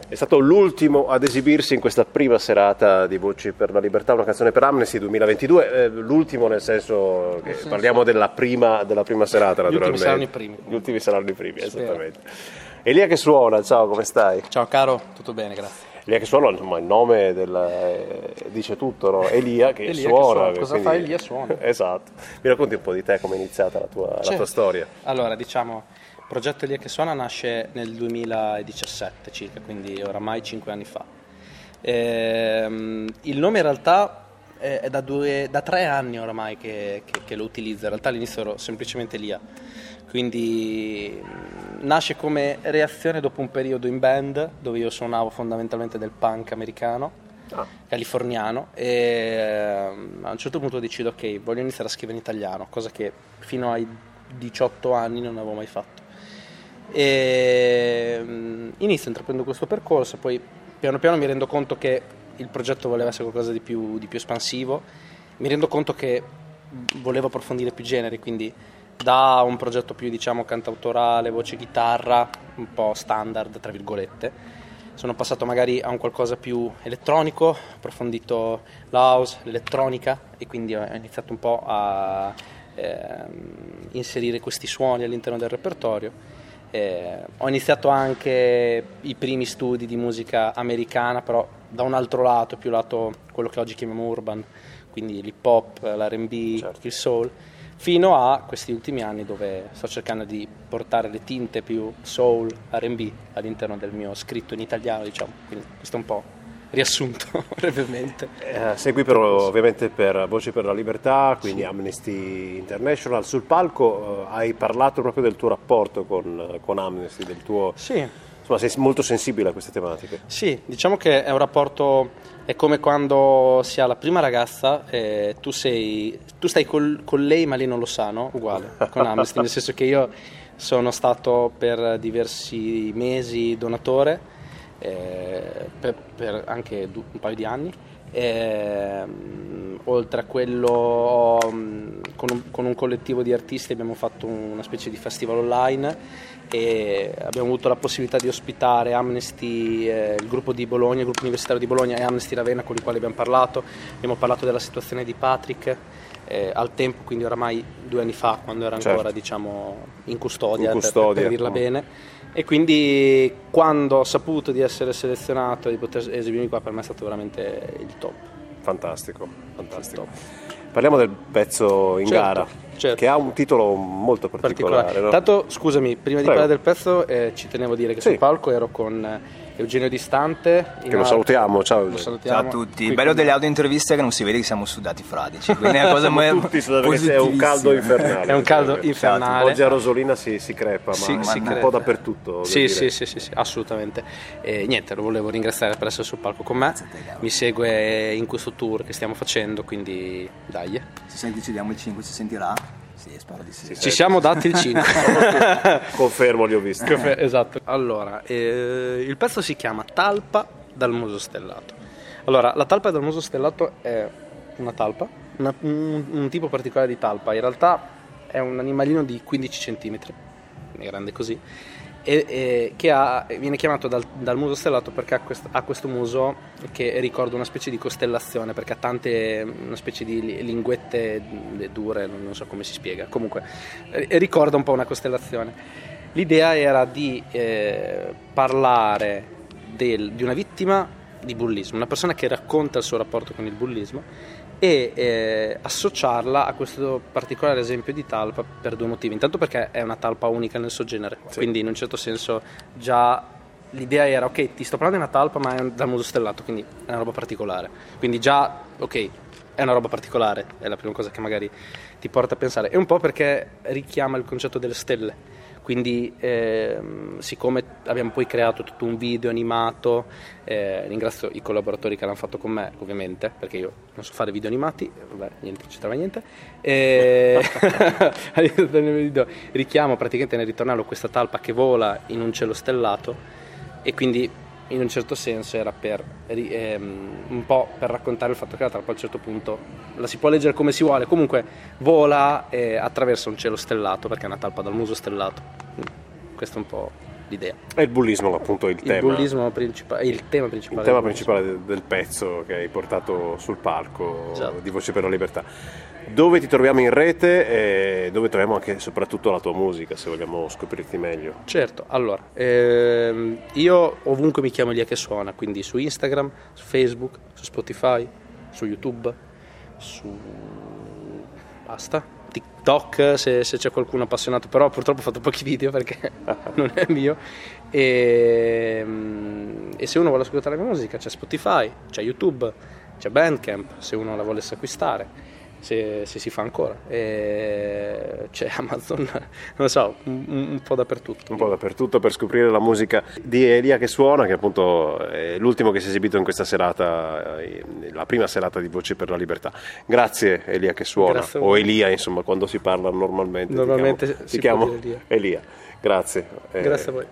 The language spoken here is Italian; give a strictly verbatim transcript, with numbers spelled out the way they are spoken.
È stato l'ultimo ad esibirsi in questa prima serata di Voci per la Libertà, una canzone per Amnesty duemilaventidue, eh, l'ultimo nel senso che senso. parliamo della prima, della prima serata, naturalmente. Gli ultimi saranno i primi. Gli ultimi saranno i primi, esattamente. Elia che suona, ciao, come stai? Ciao caro, tutto bene, grazie. Elia che suona, insomma, il nome del, eh, dice tutto, no? Elia che Elia suona. Che suona. Cosa quindi... fa Elia? Suona. Esatto. Mi racconti un po' di te, come è iniziata la tua, certo. la tua storia? Allora, diciamo, il progetto Elia che suona nasce nel duemiladiciassette circa, quindi oramai cinque anni fa. Ehm, il nome in realtà è, è da, due, da tre anni oramai che, che, che lo utilizzo, in realtà all'inizio ero semplicemente Elia. Quindi nasce come reazione dopo un periodo in band dove io suonavo fondamentalmente del punk americano, ah. californiano, e a un certo punto decido ok, voglio iniziare a scrivere in italiano, cosa che fino ai diciotto anni non avevo mai fatto. E inizio, intraprendo questo percorso, poi piano piano mi rendo conto che il progetto voleva essere qualcosa di più, di più espansivo, mi rendo conto che volevo approfondire più generi, quindi da un progetto più diciamo cantautorale, voce chitarra, un po' standard tra virgolette, sono passato magari a un qualcosa più elettronico, ho approfondito l'house, l'elettronica e quindi ho iniziato un po' a ehm, inserire questi suoni all'interno del repertorio. Eh, ho iniziato anche i primi studi di musica americana, però da un altro lato, più lato quello che oggi chiamiamo urban, quindi l'hip hop, l'R and B, certo. il soul, fino a questi ultimi anni dove sto cercando di portare le tinte più soul, R and B all'interno del mio scritto in italiano, diciamo. Quindi questo è un po' riassunto brevemente. Eh, segui però ovviamente per Voci per la Libertà, quindi sì. Amnesty International. Sul palco eh, hai parlato proprio del tuo rapporto con, con Amnesty, del tuo... Sì. Insomma, sei molto sensibile a queste tematiche. Sì, diciamo che è un rapporto, è come quando si ha la prima ragazza e tu sei, tu stai col, con lei ma lei non lo sa, no? Uguale, con Amnesty, nel senso che io sono stato per diversi mesi donatore, eh, per, per anche un paio di anni, e, um, oltre a quello ho, um, con, un, con un collettivo di artisti abbiamo fatto una specie di festival online e abbiamo avuto la possibilità di ospitare Amnesty, eh, il gruppo di Bologna, il gruppo universitario di Bologna e Amnesty Ravenna con i quali abbiamo parlato. Abbiamo parlato della situazione di Patrick eh, al tempo, quindi oramai due anni fa, quando era ancora certo. diciamo in custodia, in custodia per, per dirla oh. bene. E quindi quando ho saputo di essere selezionato e di poter esibirmi qua, per me è stato veramente il top. Fantastico, fantastico. Top. Parliamo del pezzo in certo, gara, certo. che ha un titolo molto particolare. particolare no? Tanto, scusami, prima Prego. di parlare del pezzo, eh, ci tenevo a dire che sì. sul palco ero con Eugenio Distante. Che lo salutiamo, ciao. Lo salutiamo. Ciao a tutti. Il bello delle audio interviste è che non si vede che siamo sudati fradici, quindi è una cosa molto positivissima. È un caldo infernale. È un caldo infernale. Oggi a Rosolina si, si crepa, sì, ma si un crepa. po' dappertutto. Sì, sì, sì, sì, sì, assolutamente. E niente, lo volevo ringraziare per essere sul palco con me. Mi segue in questo tour che stiamo facendo, quindi dai. Se decidiamo il cinque si sentirà? Sì, spero di sì. Ci sì, siamo dati il cinque. Confermo, li ho visti. Confer- esatto. Allora, eh, il pezzo si chiama Talpa dal muso stellato. Allora, la talpa dal muso stellato è una talpa, una, un, un tipo particolare di talpa. In realtà è un animalino di quindici centimetri, è grande così, e, e che ha, viene chiamato dal, dal muso stellato perché ha questo, ha questo muso che ricorda una specie di costellazione, perché ha tante, una specie di linguette dure, non so come si spiega, comunque ricorda un po' una costellazione. L'idea era di eh, parlare del, di una vittima di bullismo, una persona che racconta il suo rapporto con il bullismo e eh, associarla a questo particolare esempio di talpa per due motivi. Intanto perché è una talpa unica nel suo genere, sì. quindi in un certo senso già l'idea era ok, ti sto parlando di una talpa ma è dal muso stellato, quindi è una roba particolare, quindi già ok, è una roba particolare, è la prima cosa che magari ti porta a pensare, e un po' perché richiama il concetto delle stelle. Quindi ehm, siccome abbiamo poi creato tutto un video animato, eh, ringrazio i collaboratori che l'hanno fatto con me ovviamente, perché io non so fare video animati, vabbè, niente, non c'entrava niente, e richiamo praticamente nel ritornello questa talpa che vola in un cielo stellato, e quindi in un certo senso era per ehm, un po' per raccontare il fatto che la talpa a un certo punto la si può leggere come si vuole, comunque vola eh, attraverso un cielo stellato, perché è una talpa dal muso stellato. Questo è un po' l'idea. E il bullismo appunto è il, Il tema. bullismo principale, il tema principale. Il tema del principale del, del pezzo che hai portato sul palco Esatto. di Voci per la Libertà. Dove ti troviamo in rete e dove troviamo anche soprattutto la tua musica, se vogliamo scoprirti meglio? Certo, allora, ehm, io ovunque mi chiamo Elia che suona, quindi su Instagram, su Facebook, su Spotify, su YouTube, su... basta. TikTok se, se c'è qualcuno appassionato, però purtroppo ho fatto pochi video perché non è mio. E, e se uno vuole ascoltare la mia musica c'è Spotify, c'è YouTube, c'è Bandcamp se uno la volesse acquistare, se, se si fa ancora, e c'è Amazon, non lo so, un, un po' dappertutto. Un po' dappertutto per scoprire la musica di Elia che suona, che appunto è l'ultimo che si è esibito in questa serata, la prima serata di Voci per la Libertà. Grazie Elia che suona, o Elia insomma quando si parla normalmente. Normalmente ti chiamo, si ti chiamo può dire Elia. Elia. Grazie. Grazie a voi.